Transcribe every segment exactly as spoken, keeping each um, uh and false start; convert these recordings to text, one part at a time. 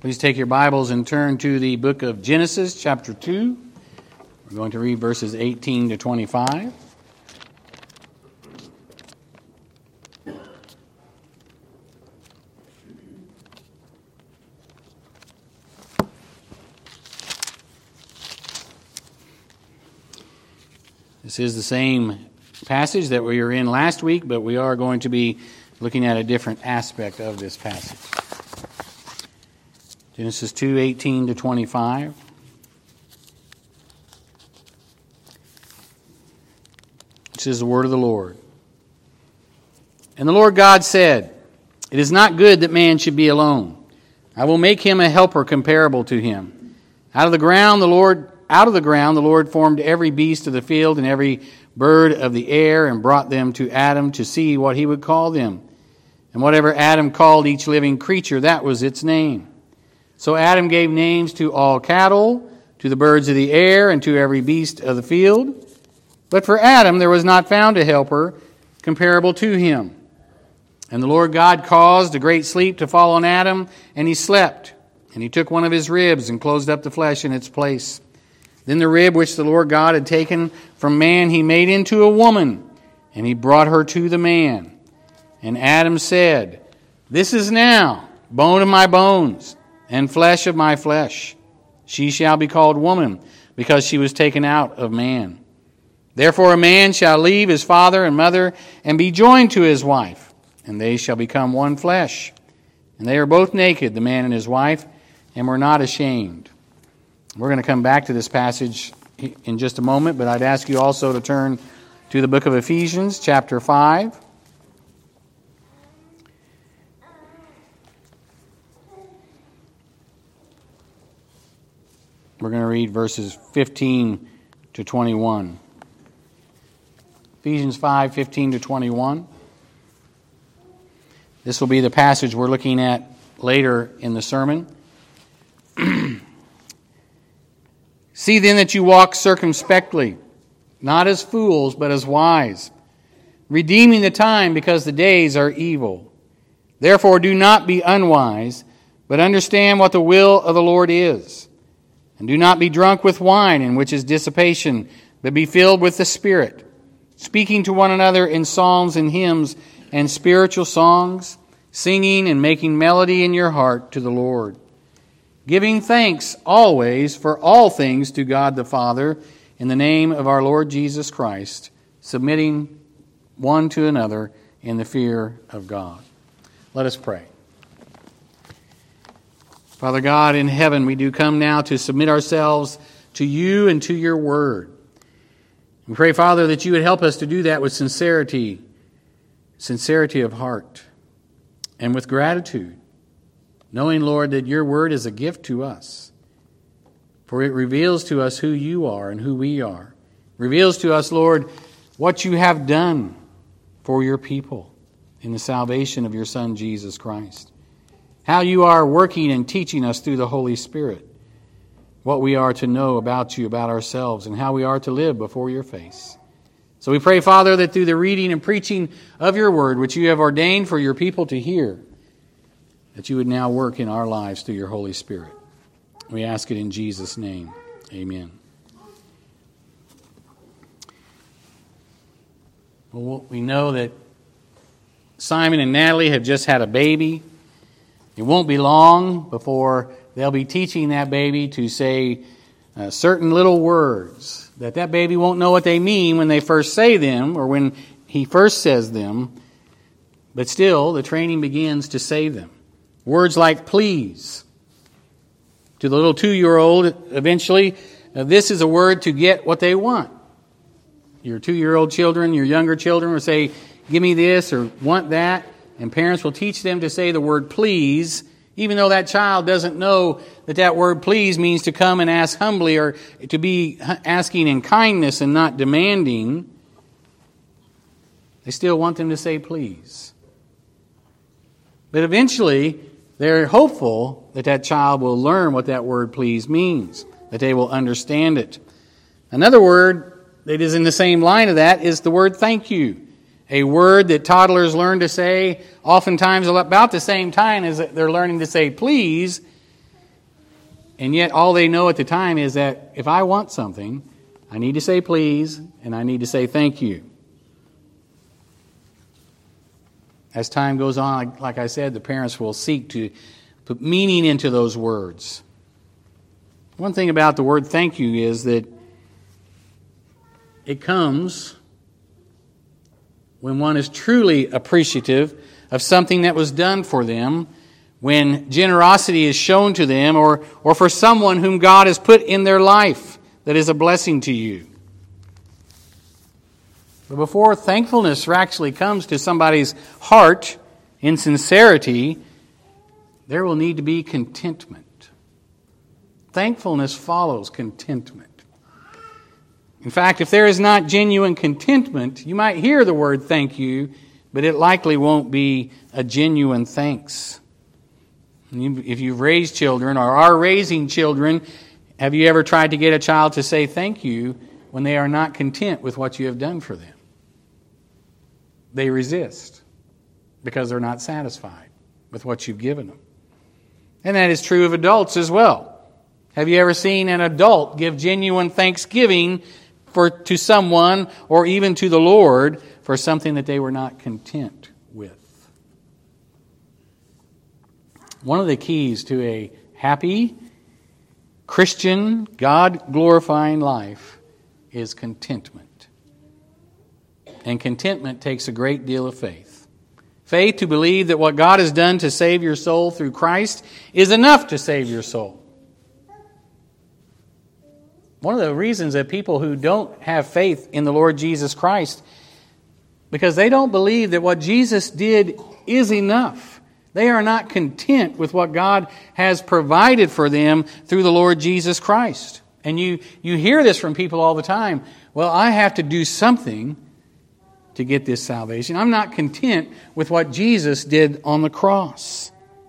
Please take your Bibles and turn to the book of Genesis, chapter two. We're going to read verses eighteen to twenty-five. This is the same passage that we were in last week, but we are going to be looking at a different aspect of this passage. Genesis two, eighteen to twenty-five. This is the word of the Lord. And the Lord God said, "It is not good that man should be alone. I will make him a helper comparable to him. Out of the ground the Lord out of the ground the Lord formed every beast of the field and every bird of the air and brought them to Adam to see what he would call them. And whatever Adam called each living creature, that was its name. So Adam gave names to all cattle, to the birds of the air, and to every beast of the field. But for Adam there was not found a helper comparable to him. And the Lord God caused a great sleep to fall on Adam, and he slept. And he took one of his ribs and closed up the flesh in its place. Then the rib which the Lord God had taken from man he made into a woman, and he brought her to the man. And Adam said, 'This is now bone of my bones, and flesh of my flesh. She shall be called woman, because she was taken out of man. Therefore a man shall leave his father and mother, and be joined to his wife, and they shall become one flesh. And they are both naked, the man and his wife, and were not ashamed.'" We're going to come back to this passage in just a moment, but I'd ask you also to turn to the book of Ephesians, chapter five. We're going to read verses fifteen to twenty-one. Ephesians five, fifteen to twenty-one. This will be the passage we're looking at later in the sermon. "See then that you walk circumspectly, not as fools, but as wise, redeeming the time because the days are evil. Therefore do not be unwise, but understand what the will of the Lord is. And do not be drunk with wine, in which is dissipation, but be filled with the Spirit, speaking to one another in psalms and hymns and spiritual songs, singing and making melody in your heart to the Lord, giving thanks always for all things to God the Father in the name of our Lord Jesus Christ, submitting one to another in the fear of God." Let us pray. Father God in heaven, we do come now to submit ourselves to you and to your word. We pray, Father, that you would help us to do that with sincerity, sincerity of heart, and with gratitude, knowing, Lord, that your word is a gift to us. For it reveals to us who you are and who we are. It reveals to us, Lord, what you have done for your people in the salvation of your Son, Jesus Christ. How you are working and teaching us through the Holy Spirit what we are to know about you, about ourselves, and how we are to live before your face. So we pray, Father, that through the reading and preaching of your word, which you have ordained for your people to hear, that you would now work in our lives through your Holy Spirit. We ask it in Jesus' name. Amen. Well, we know that Simon and Natalie have just had a baby. It won't be long before they'll be teaching that baby to say uh, certain little words that that baby won't know what they mean when they first say them or when he first says them. But still, the training begins to say them. Words like please. To the little two-year-old, eventually, uh, this is a word to get what they want. Your two-year-old children, your younger children will say, give me this or want that. And parents will teach them to say the word please, even though that child doesn't know that that word please means to come and ask humbly or to be asking in kindness and not demanding. They still want them to say please. But eventually, they're hopeful that that child will learn what that word please means, that they will understand it. Another word that is in the same line of that is the word thank you. A word that toddlers learn to say oftentimes about the same time as they're learning to say please. And yet all they know at the time is that if I want something, I need to say please and I need to say thank you. As time goes on, like, like I said, the parents will seek to put meaning into those words. One thing about the word thank you is that it comes when one is truly appreciative of something that was done for them, when generosity is shown to them, or, or for someone whom God has put in their life that is a blessing to you. But before thankfulness actually comes to somebody's heart in sincerity, there will need to be contentment. Thankfulness follows contentment. In fact, if there is not genuine contentment, you might hear the word thank you, but it likely won't be a genuine thanks. If you've raised children or are raising children, have you ever tried to get a child to say thank you when they are not content with what you have done for them? They resist because they're not satisfied with what you've given them. And that is true of adults as well. Have you ever seen an adult give genuine thanksgiving for to someone or even to the Lord for something that they were not content with? One of the keys to a happy, Christian, God-glorifying life is contentment. And contentment takes a great deal of faith. Faith to believe that what God has done to save your soul through Christ is enough to save your soul. One of the reasons that people who don't have faith in the Lord Jesus Christ, because they don't believe that what Jesus did is enough. They are not content with what God has provided for them through the Lord Jesus Christ. And you, you hear this from people all the time. Well, I have to do something to get this salvation. I'm not content with what Jesus did on the cross.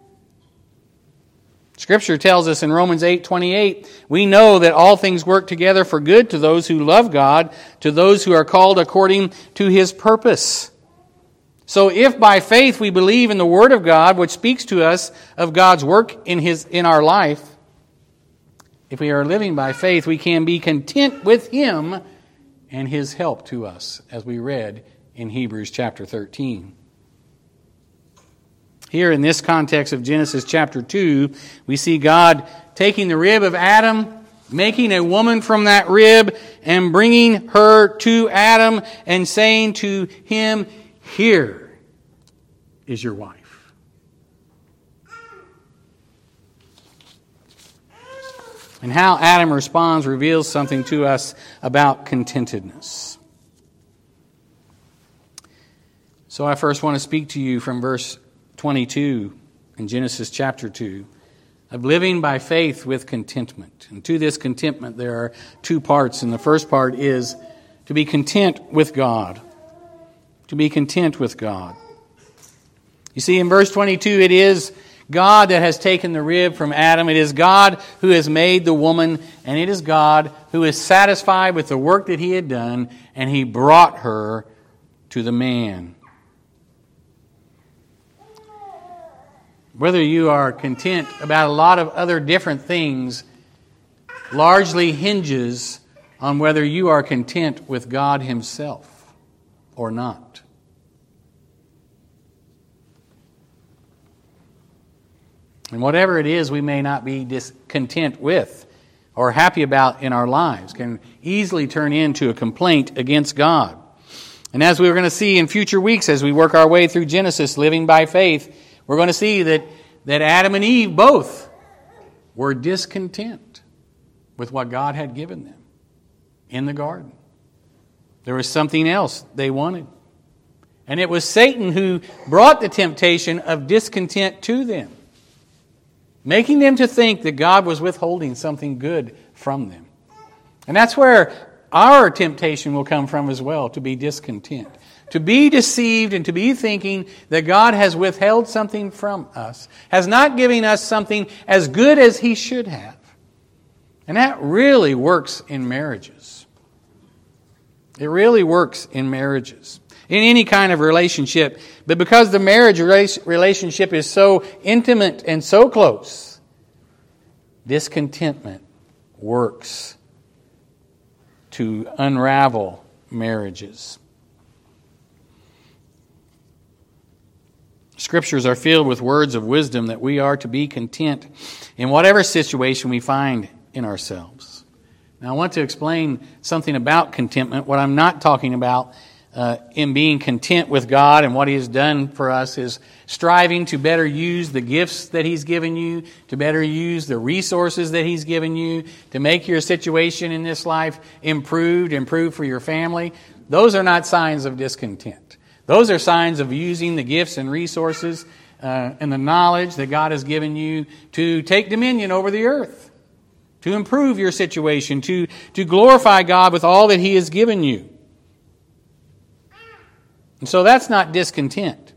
Scripture tells us in Romans eight twenty-eight, we know that all things work together for good to those who love God, to those who are called according to His purpose. So if by faith we believe in the Word of God, which speaks to us of God's work in His in our life, if we are living by faith, we can be content with Him and His help to us, as we read in Hebrews chapter thirteen. Here in this context of Genesis chapter two, we see God taking the rib of Adam, making a woman from that rib, and bringing her to Adam and saying to him, "Here is your wife." And how Adam responds reveals something to us about contentedness. So I first want to speak to you from verse twenty-two in Genesis chapter two of living by faith with contentment. And to this contentment there are two parts. And the first part is to be content with God. To be content with God. You see, in verse twenty-two, it is God that has taken the rib from Adam. It is God who has made the woman, and it is God who is satisfied with the work that He had done, and He brought her to the man. Whether you are content about a lot of other different things largely hinges on whether you are content with God Himself or not. And whatever it is we may not be discontent with or happy about in our lives can easily turn into a complaint against God. And as we're going to see in future weeks as we work our way through Genesis, living by faith, we're going to see that, that Adam and Eve both were discontent with what God had given them in the garden. There was something else they wanted. And it was Satan who brought the temptation of discontent to them, making them to think that God was withholding something good from them. And that's where our temptation will come from as well, to be discontent. To be deceived and to be thinking that God has withheld something from us, has not given us something as good as He should have. And that really works in marriages. It really works in marriages. In any kind of relationship. But because the marriage relationship is so intimate and so close, discontentment works to unravel marriages. Scriptures are filled with words of wisdom that we are to be content in whatever situation we find in ourselves. Now, I want to explain something about contentment. What I'm not talking about uh, in being content with God and what He has done for us is striving to better use the gifts that He's given you, to better use the resources that He's given you, to make your situation in this life improved, improved for your family. Those are not signs of discontent. Those are signs of using the gifts and resources uh, and the knowledge that God has given you to take dominion over the earth, to improve your situation, to, to glorify God with all that He has given you. And so that's not discontent.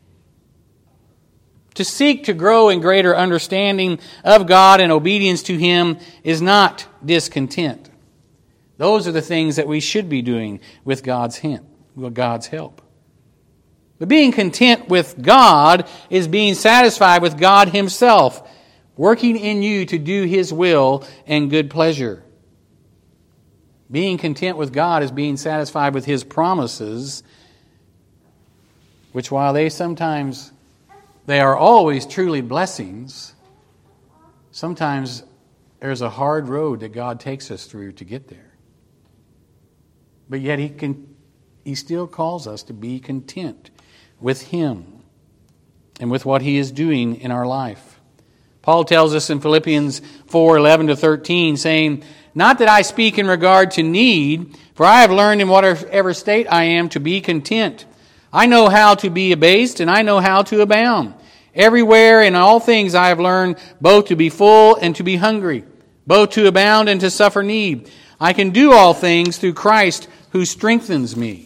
To seek to grow in greater understanding of God and obedience to Him is not discontent. Those are the things that we should be doing with God's hint, with God's help. But being content with God is being satisfied with God Himself, working in you to do His will and good pleasure. Being content with God is being satisfied with His promises, which while they sometimes, they are always truly blessings, sometimes there's a hard road that God takes us through to get there. But yet He can, He still calls us to be content with Him and with what He is doing in our life. Paul tells us in Philippians four, eleven to thirteen, saying, "Not that I speak in regard to need, for I have learned in whatever state I am to be content. I know how to be abased, and I know how to abound. Everywhere in all things I have learned both to be full and to be hungry, both to abound and to suffer need. I can do all things through Christ who strengthens me."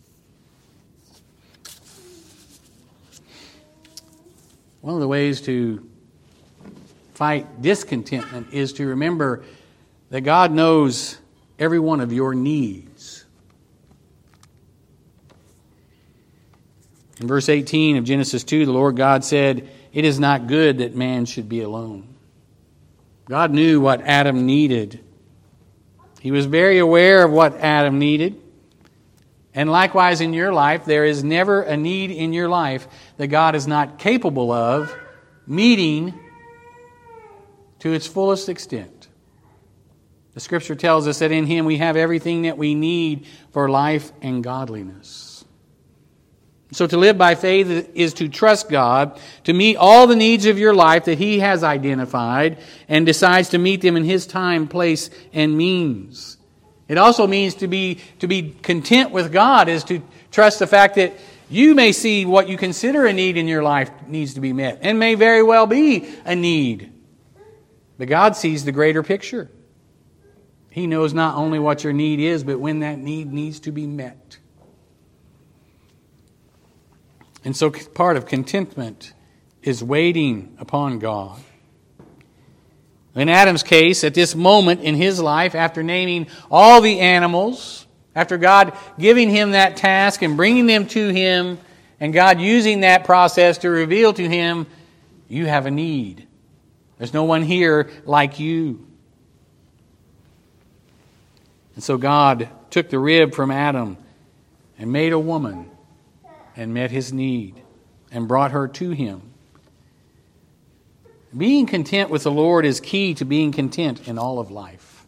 One of the ways to fight discontentment is to remember that God knows every one of your needs. In verse eighteen of Genesis two, the Lord God said, "It is not good that man should be alone." God knew what Adam needed. He was very aware of what Adam needed. And likewise in your life, there is never a need in your life that God is not capable of meeting to its fullest extent. The Scripture tells us that in Him we have everything that we need for life and godliness. So to live by faith is to trust God to meet all the needs of your life that He has identified and decides to meet them in His time, place, and means. It also means to be to be content with God is to trust the fact that you may see what you consider a need in your life needs to be met, and may very well be a need. But God sees the greater picture. He knows not only what your need is, but when that need needs to be met. And so part of contentment is waiting upon God. In Adam's case, at this moment in his life, after naming all the animals, after God giving him that task and bringing them to him, and God using that process to reveal to him, you have a need. There's no one here like you. And so God took the rib from Adam and made a woman and met his need and brought her to him. Being content with the Lord is key to being content in all of life.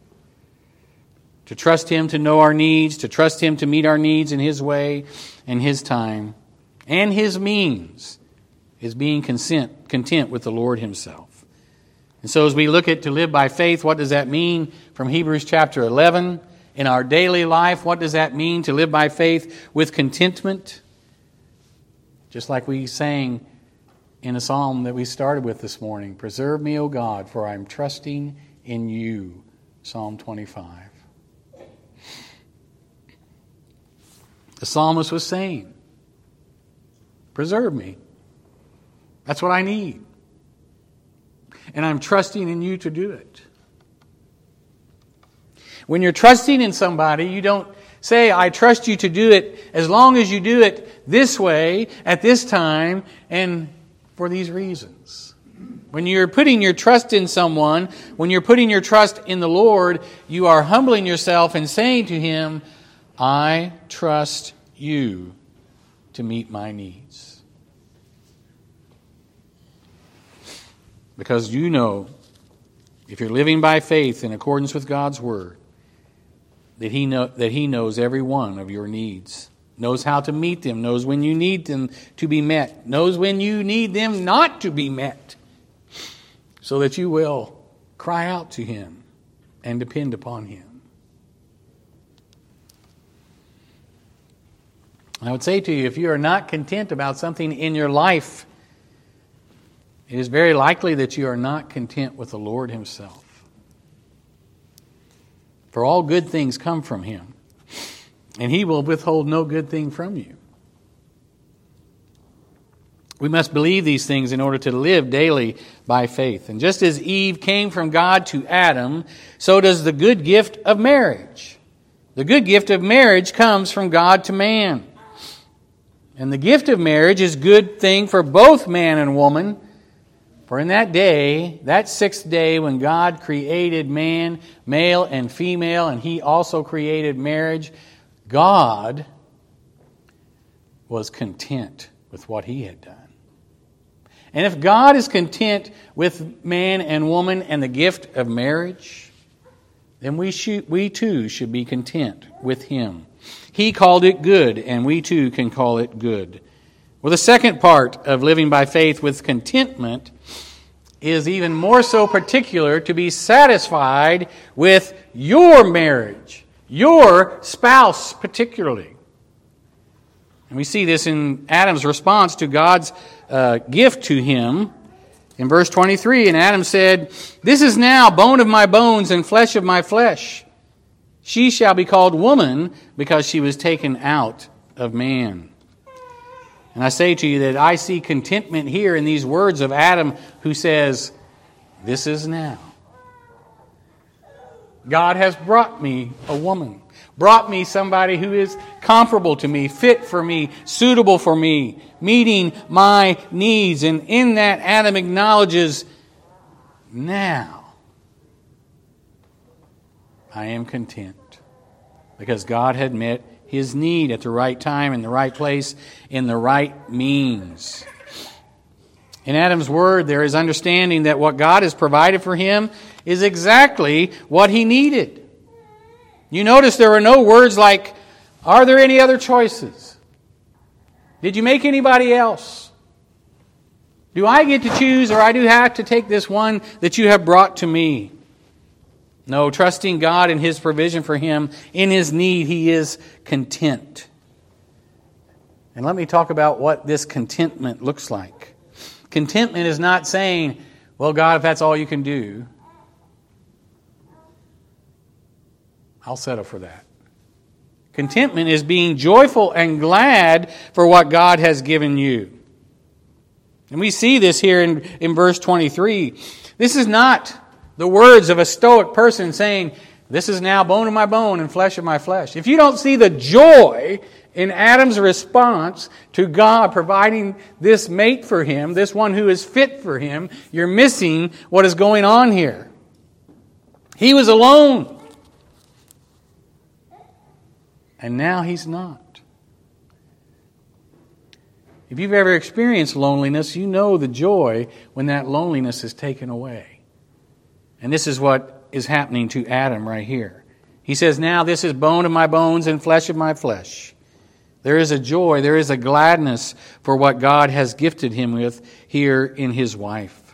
To trust Him to know our needs, to trust Him to meet our needs in His way and His time, and His means, is being content, content with the Lord Himself. And so as we look at to live by faith, what does that mean from Hebrews chapter eleven? In our daily life, what does that mean to live by faith with contentment? Just like we sang in a psalm that we started with this morning, "Preserve me, O God, for I am trusting in you." Psalm twenty-five. The psalmist was saying, preserve me. That's what I need. And I'm trusting in you to do it. When you're trusting in somebody, you don't say, I trust you to do it as long as you do it this way, at this time, and for these reasons. When you're putting your trust in someone, when you're putting your trust in the Lord, you are humbling yourself and saying to Him, I trust You to meet my needs. Because you know, if you're living by faith in accordance with God's Word, that He know, that He knows every one of your needs, knows how to meet them, knows when you need them to be met, knows when you need them not to be met, so that you will cry out to Him and depend upon Him. I would say to you, if you are not content about something in your life, it is very likely that you are not content with the Lord Himself. For all good things come from Him, and He will withhold no good thing from you. We must believe these things in order to live daily by faith. And just as Eve came from God to Adam, so does the good gift of marriage. The good gift of marriage comes from God to man. And the gift of marriage is a good thing for both man and woman. For in that day, that sixth day when God created man, male and female, and He also created marriage, God was content with what He had done. And if God is content with man and woman and the gift of marriage, then we should, we too should be content with Him. He called it good, and we too can call it good. Well, the second part of living by faith with contentment is even more so particular to be satisfied with your marriage, your spouse particularly. And we see this in Adam's response to God's uh, gift to him. In verse twenty-three, and Adam said, This is now bone of my bones and flesh of my flesh. She shall be called woman because she was taken out of man. And I say to you that I see contentment here in these words of Adam who says, This is now. God has brought me a woman. Brought me somebody who is comparable to me, fit for me, suitable for me, meeting my needs. And in that, Adam acknowledges, now I am content. Because God had met his need at the right time, in the right place, in the right means. In Adam's word, there is understanding that what God has provided for him is exactly what he needed. You notice there were no words like, are there any other choices? Did you make anybody else? Do I get to choose, or I do have to take this one that you have brought to me? No, trusting God and His provision for him in his need, he is content. And let me talk about what this contentment looks like. Contentment is not saying, well, God, if that's all you can do, I'll settle for that. Contentment is being joyful and glad for what God has given you. And we see this here in, in verse twenty-three. This is not the words of a stoic person saying, this is now bone of my bone and flesh of my flesh. If you don't see the joy in Adam's response to God providing this mate for him, this one who is fit for him, you're missing what is going on here. He was alone. And now he's not. If you've ever experienced loneliness, you know the joy when that loneliness is taken away. And this is what is happening to Adam right here. He says, now this is bone of my bones and flesh of my flesh. There is a joy, there is a gladness for what God has gifted him with here in his wife.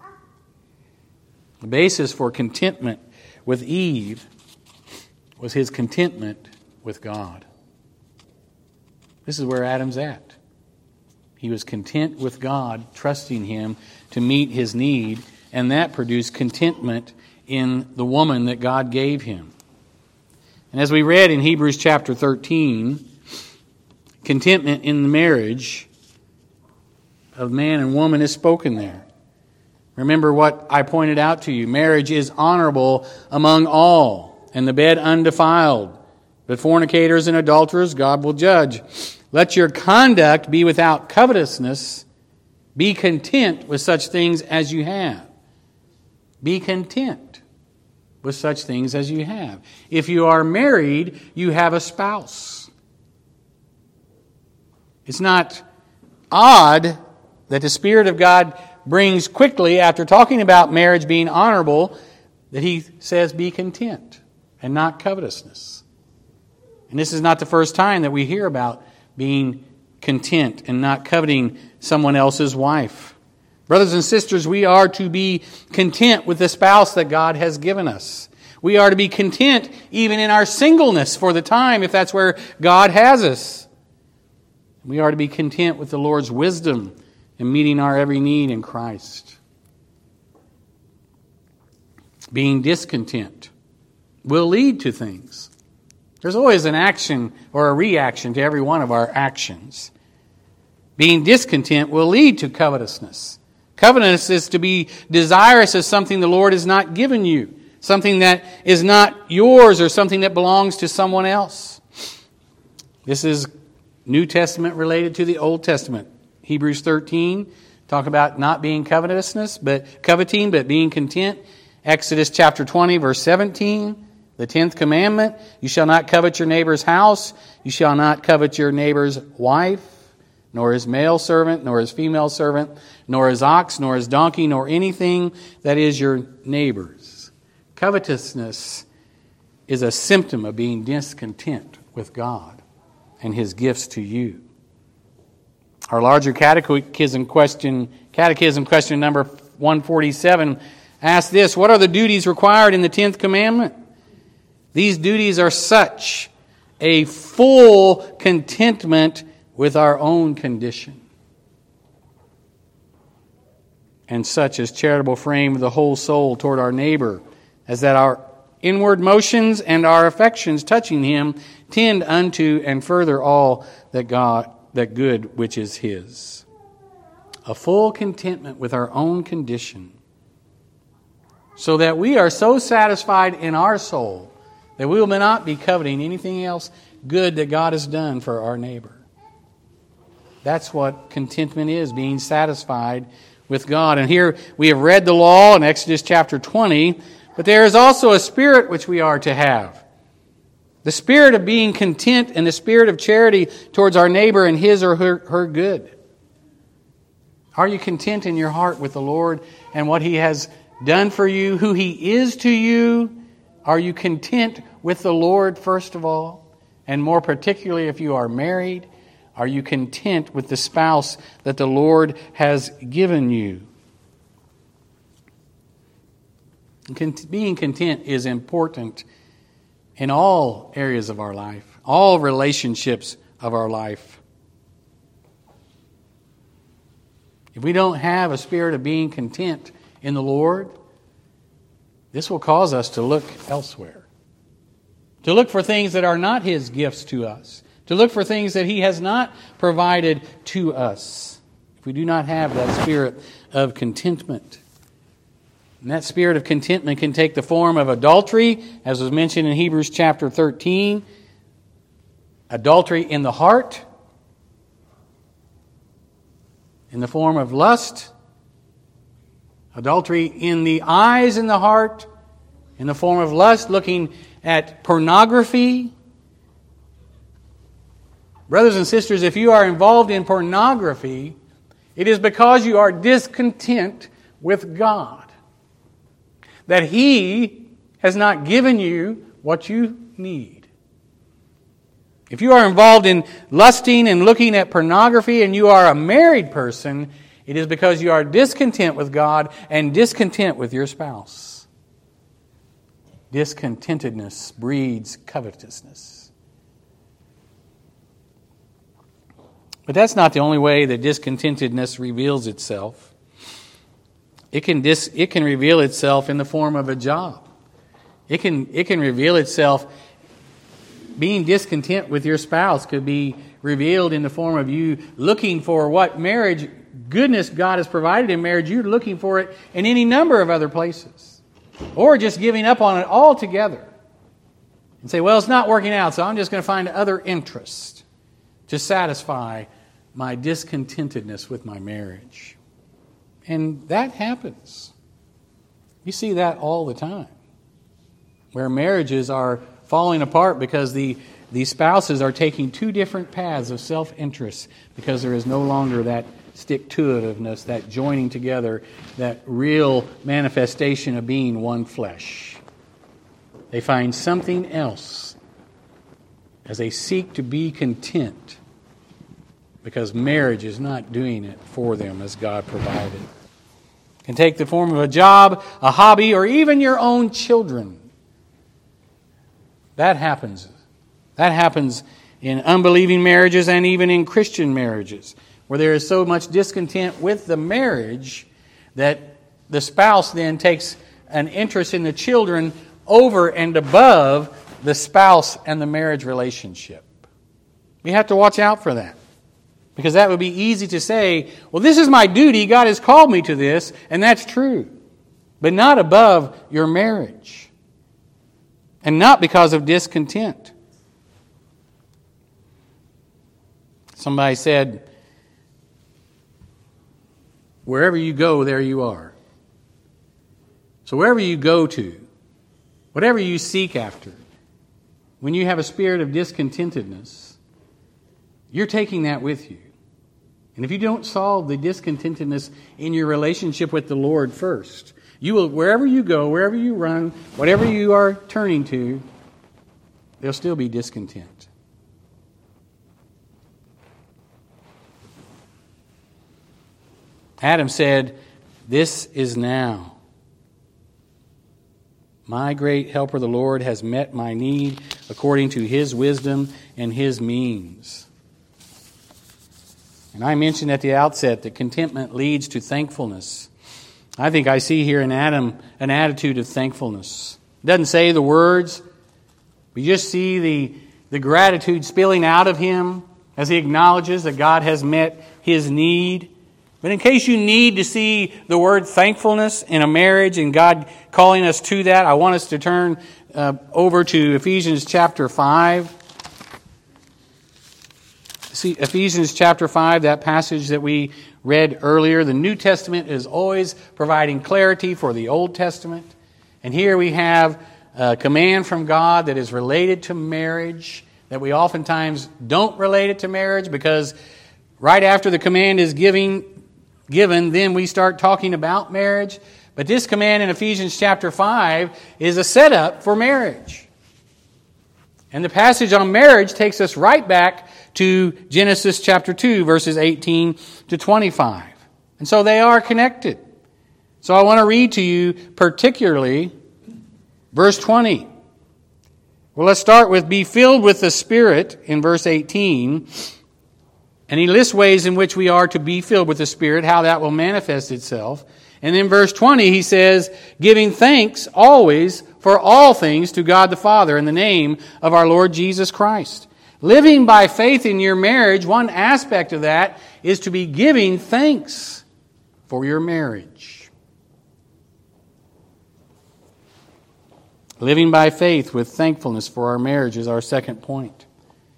The basis for contentment with Eve was his contentment with God. This is where Adam's at. He was content with God, trusting Him to meet his need, and that produced contentment in the woman that God gave him. And as we read in Hebrews chapter thirteen, contentment in the marriage of man and woman is spoken there. Remember what I pointed out to you. Marriage is honorable among all, and the bed undefiled. But fornicators and adulterers God will judge. Let your conduct be without covetousness, Be content with such things as you have. Be content with such things as you have. If you are married, you have a spouse. It's not odd that the Spirit of God brings quickly, after talking about marriage being honorable, that He says, be content and not covetousness. And this is not the first time that we hear about being content and not coveting someone else's wife. Brothers and sisters, we are to be content with the spouse that God has given us. We are to be content even in our singleness for the time, if that's where God has us. We are to be content with the Lord's wisdom in meeting our every need in Christ. Being discontent will lead to things. There's always an action or a reaction to every one of our actions. Being discontent will lead to covetousness. Covetousness is to be desirous of something the Lord has not given you, something that is not yours or something that belongs to someone else. This is New Testament related to the Old Testament. Hebrews thirteen, talk about not being covetousness, but coveting, but being content. Exodus chapter twenty, verse seventeen, the tenth commandment, you shall not covet your neighbor's house, you shall not covet your neighbor's wife, nor his male servant, nor his female servant, nor his ox, nor his donkey, nor anything that is your neighbor's. Covetousness is a symptom of being discontent with God and His gifts to you. Our larger catechism question, catechism question number one forty-seven asks this: what are the duties required in the tenth commandment? These duties are such: a full contentment with our own condition, and such as charitable frame of the whole soul toward our neighbor, as that our inward motions and our affections touching him tend unto and further all that God, that good which is His. A full contentment with our own condition, so that we are so satisfied in our soul that we will not be coveting anything else good that God has done for our neighbor. That's what contentment is, being satisfied with God. And here we have read the law in Exodus chapter twenty, but there is also a spirit which we are to have. The spirit of being content and the spirit of charity towards our neighbor and his or her, her good. Are you content in your heart with the Lord and what He has done for you, who He is to you? Are you content with the Lord first of all? And more particularly if you are married, are you content with the spouse that the Lord has given you? Being content is important in all areas of our life, all relationships of our life. If we don't have a spirit of being content in the Lord, this will cause us to look elsewhere, to look for things that are not His gifts to us, to look for things that He has not provided to us, if we do not have that spirit of contentment. And that spirit of contentment can take the form of adultery, as was mentioned in Hebrews chapter thirteen. Adultery in the heart, in the form of lust. Adultery in the eyes and the heart, in the form of lust, looking at pornography. Brothers and sisters, if you are involved in pornography, it is because you are discontent with God, that He has not given you what you need. If you are involved in lusting and looking at pornography and you are a married person, it is because you are discontent with God and discontent with your spouse. Discontentedness breeds covetousness. But that's not the only way that discontentedness reveals itself. It can dis, it can reveal itself in the form of a job. It can it can reveal itself. Being discontent with your spouse could be revealed in the form of you looking for what marriage goodness God has provided in marriage. You're looking for it in any number of other places, or just giving up on it altogether and say, "Well, it's not working out, so I'm just going to find other interests to satisfy my discontentedness with my marriage." And that happens. You see that all the time, where marriages are falling apart because the, the spouses are taking two different paths of self-interest because there is no longer that stick-to-itiveness, that joining together, that real manifestation of being one flesh. They find something else as they seek to be content because marriage is not doing it for them as God provided. It can take the form of a job, a hobby, or even your own children. That happens. That happens in unbelieving marriages and even in Christian marriages, where there is so much discontent with the marriage that the spouse then takes an interest in the children over and above the spouse and the marriage relationship. We have to watch out for that. Because that would be easy to say, well, this is my duty, God has called me to this, and that's true. But not above your marriage. And not because of discontent. Somebody said, wherever you go, there you are. So wherever you go to, whatever you seek after, when you have a spirit of discontentedness, you're taking that with you. And if you don't solve the discontentedness in your relationship with the Lord first, you will, wherever you go, wherever you run, whatever you are turning to, there'll still be discontent. Adam said, "This is now. My great helper, the Lord, has met my need according to His wisdom and His means." And I mentioned at the outset that contentment leads to thankfulness. I think I see here in Adam an attitude of thankfulness. It doesn't say the words. We just see the, the gratitude spilling out of him as he acknowledges that God has met his need. But in case you need to see the word thankfulness in a marriage and God calling us to that, I want us to turn uh, over to Ephesians chapter five. See, Ephesians chapter five, that passage that we read earlier. The New Testament is always providing clarity for the Old Testament. And here we have a command from God that is related to marriage, that we oftentimes don't relate it to marriage because right after the command is giving, given, then we start talking about marriage. But this command in Ephesians chapter five is a setup for marriage. And the passage on marriage takes us right back to Genesis chapter two, verses eighteen to twenty-five. And so they are connected. So I want to read to you particularly verse twenty. Well, let's start with be filled with the Spirit in verse eighteen. And he lists ways in which we are to be filled with the Spirit, how that will manifest itself. And then verse twenty, he says, giving thanks always for all things to God the Father in the name of our Lord Jesus Christ. Living by faith in your marriage, one aspect of that is to be giving thanks for your marriage. Living by faith with thankfulness for our marriage is our second point.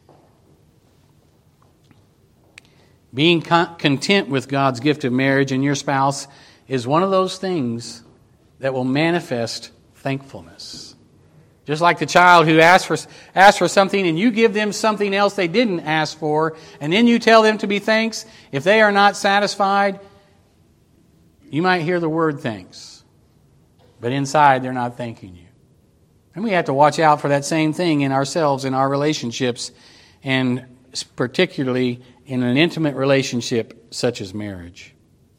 Being content with God's gift of marriage and your spouse is one of those things that will manifest thankfulness. Just like the child who asks for, asks for something and you give them something else they didn't ask for, and then you tell them to be thanks. If they are not satisfied, you might hear the word thanks, but inside they're not thanking you. And we have to watch out for that same thing in ourselves, in our relationships, and particularly in an intimate relationship such as marriage.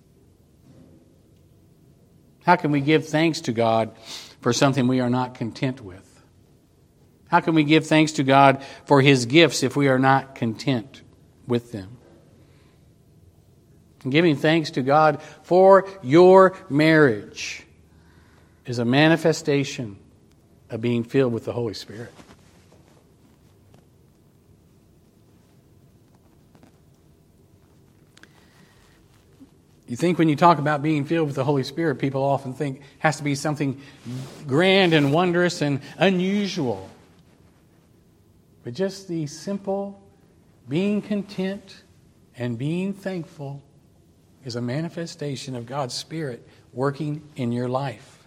How can we give thanks to God for something we are not content with? How can we give thanks to God for His gifts if we are not content with them? And giving thanks to God for your marriage is a manifestation of being filled with the Holy Spirit. You think when you talk about being filled with the Holy Spirit, people often think it has to be something grand and wondrous and unusual. But just the simple being content and being thankful is a manifestation of God's Spirit working in your life.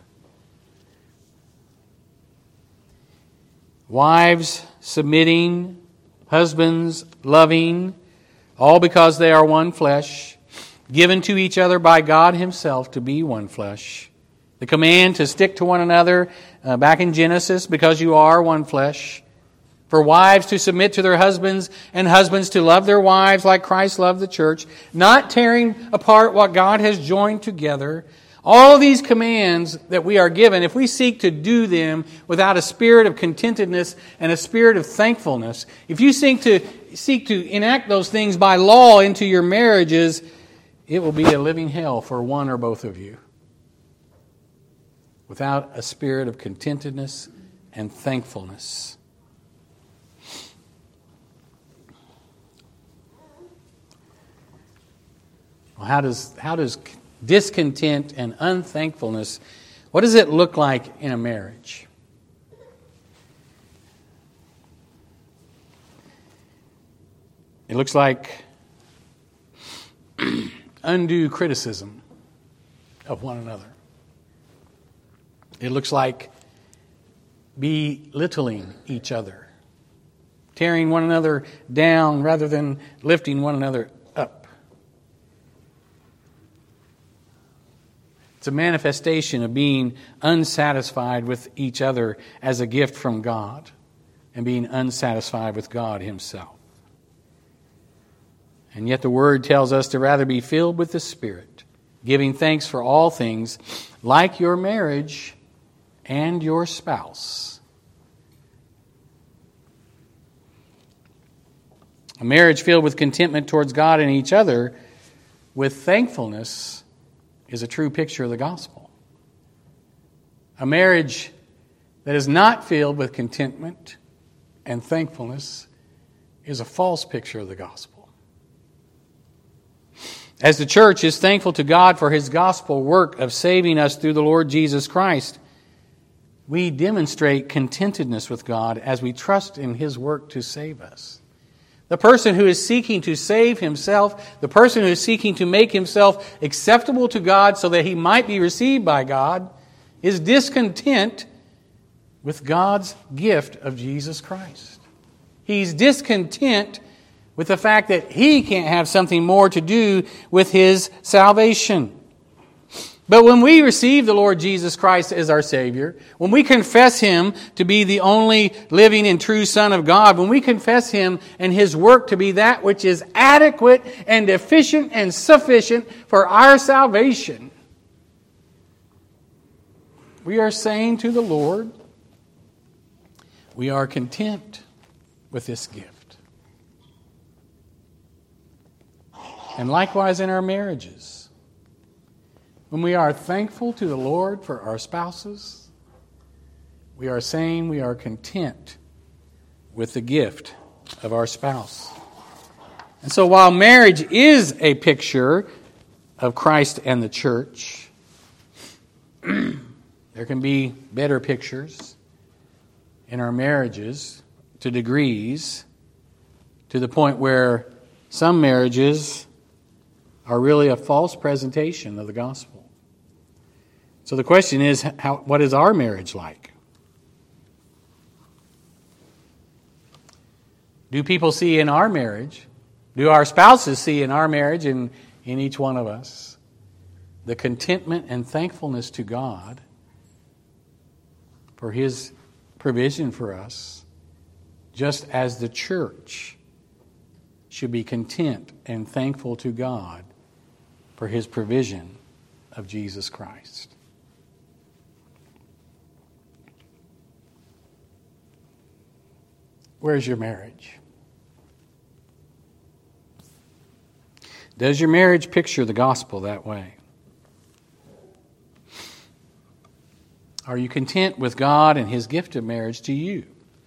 Wives submitting, husbands loving, all because they are one flesh, given to each other by God Himself to be one flesh. The command to stick to one another uh, back in Genesis, because you are one flesh. For wives to submit to their husbands, and husbands to love their wives like Christ loved the church, not tearing apart what God has joined together. All these commands that we are given, if we seek to do them without a spirit of contentedness and a spirit of thankfulness, if you seek to seek to enact those things by law into your marriages, it will be a living hell for one or both of you. Without a spirit of contentedness and thankfulness. Well, how does how does discontent and unthankfulness, what does it look like in a marriage? It looks like undue criticism of one another. It looks like belittling each other, tearing one another down rather than lifting one another up. It's a manifestation of being unsatisfied with each other as a gift from God and being unsatisfied with God Himself. And yet the Word tells us to rather be filled with the Spirit, giving thanks for all things, like your marriage and your spouse. A marriage filled with contentment towards God and each other with thankfulness is a true picture of the gospel. A marriage that is not filled with contentment and thankfulness is a false picture of the gospel. As the church is thankful to God for His gospel work of saving us through the Lord Jesus Christ, we demonstrate contentedness with God as we trust in His work to save us. The person who is seeking to save himself, the person who is seeking to make himself acceptable to God so that he might be received by God, is discontent with God's gift of Jesus Christ. He's discontent with the fact that he can't have something more to do with his salvation. But when we receive the Lord Jesus Christ as our Savior, when we confess Him to be the only living and true Son of God, when we confess Him and His work to be that which is adequate and efficient and sufficient for our salvation, we are saying to the Lord, we are content with this gift. And likewise in our marriages. When we are thankful to the Lord for our spouses, we are saying we are content with the gift of our spouse. And so while marriage is a picture of Christ and the church, there can be better pictures in our marriages to degrees, to the point where some marriages are really a false presentation of the gospel. So the question is, how, what is our marriage like? Do people see in our marriage, do our spouses see in our marriage and in each one of us, the contentment and thankfulness to God for His provision for us, just as the church should be content and thankful to God for His provision of Jesus Christ? Where's your marriage? Does your marriage picture the gospel that way? Are you content with God and His gift of marriage to you?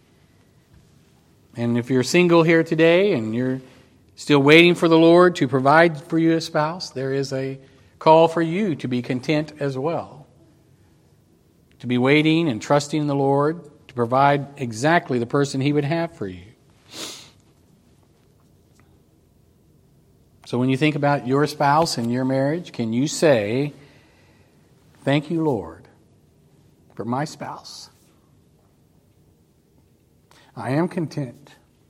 And if you're single here today and you're still waiting for the Lord to provide for you a spouse, there is a call for you to be content as well. To be waiting and trusting the Lord to provide exactly the person He would have for you. So So when you think about your spouse and your marriage, can you say, thank you, Lord, for my spouse? I am content.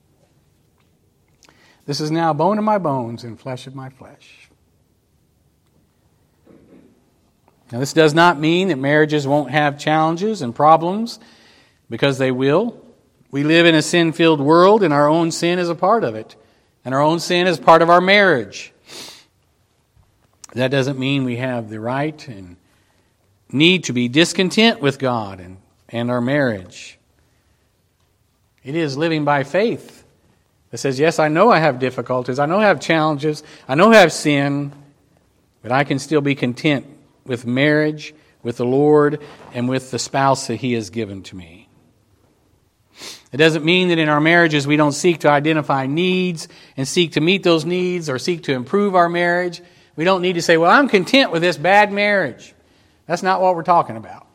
This is now bone of my bones and flesh of my flesh. Now, this does not mean that marriages won't have challenges and problems, because they will. We live in a sin-filled world, and our own sin is a part of it. And our own sin is part of our marriage. That doesn't mean we have the right and need to be discontent with God and, and our marriage. It is living by faith that says, yes, I know I have difficulties, I know I have challenges, I know I have sin, but I can still be content with marriage, with the Lord, and with the spouse that He has given to me. It doesn't mean that in our marriages we don't seek to identify needs and seek to meet those needs or seek to improve our marriage. We don't need to say, well, I'm content with this bad marriage. That's not what we're talking about.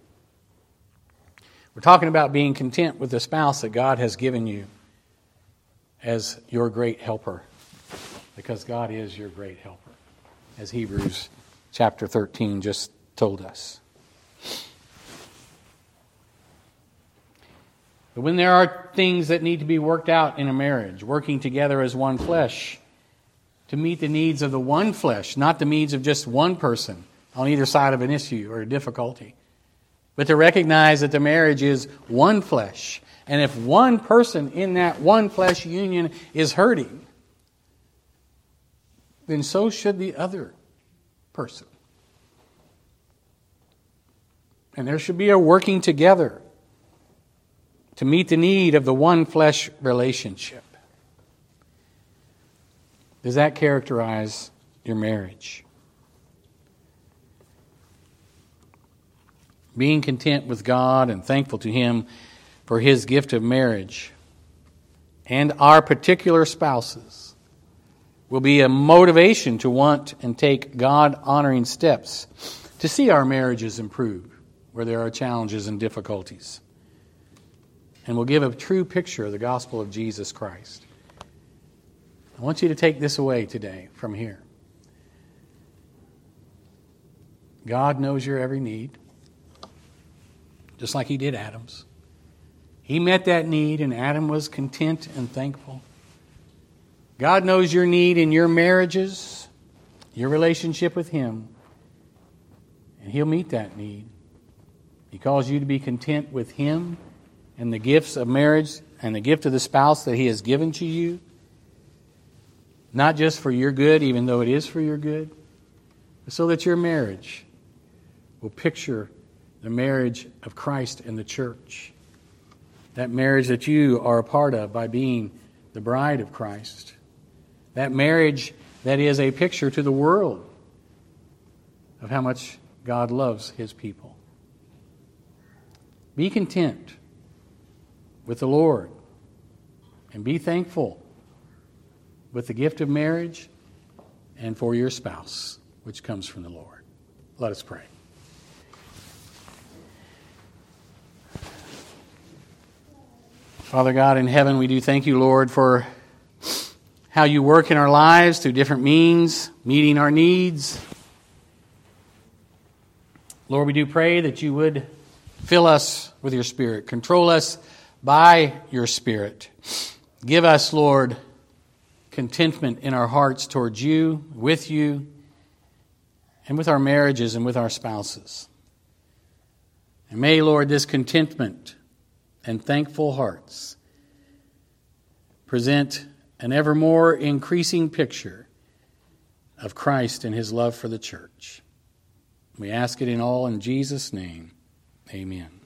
We're talking about being content with the spouse that God has given you as your great helper, because God is your great helper, as Hebrews chapter thirteen just told us. But when there are things that need to be worked out in a marriage, working together as one flesh to meet the needs of the one flesh, not the needs of just one person on either side of an issue or a difficulty, but to recognize that the marriage is one flesh. And if one person in that one flesh union is hurting, then so should the other person. And there should be a working together to meet the need of the one flesh relationship. Does that characterize your marriage? Being content with God and thankful to Him for His gift of marriage and our particular spouses will be a motivation to want and take God-honoring steps to see our marriages improve where there are challenges and difficulties. And will give a true picture of the gospel of Jesus Christ. I want you to take this away today from here. God knows your every need, just like He did Adam's. He met that need, and Adam was content and thankful. God knows your need in your marriages, your relationship with Him, and He'll meet that need. He calls you to be content with Him and the gifts of marriage and the gift of the spouse that He has given to you. Not just for your good, even though it is for your good, but so that your marriage will picture the marriage of Christ and the church. That marriage that you are a part of by being the bride of Christ. That marriage that is a picture to the world of how much God loves His people. Be content with the Lord, and be thankful with the gift of marriage and for your spouse, which comes from the Lord. Let us pray. Father God in heaven, we do thank You, Lord, for how You work in our lives through different means, meeting our needs. Lord, we do pray that You would fill us with Your Spirit, control us by Your Spirit. Give us, Lord, contentment in our hearts towards You, with You, and with our marriages and with our spouses. And may, Lord, this contentment and thankful hearts present an ever more increasing picture of Christ and His love for the church. We ask it in all in Jesus' name. Amen.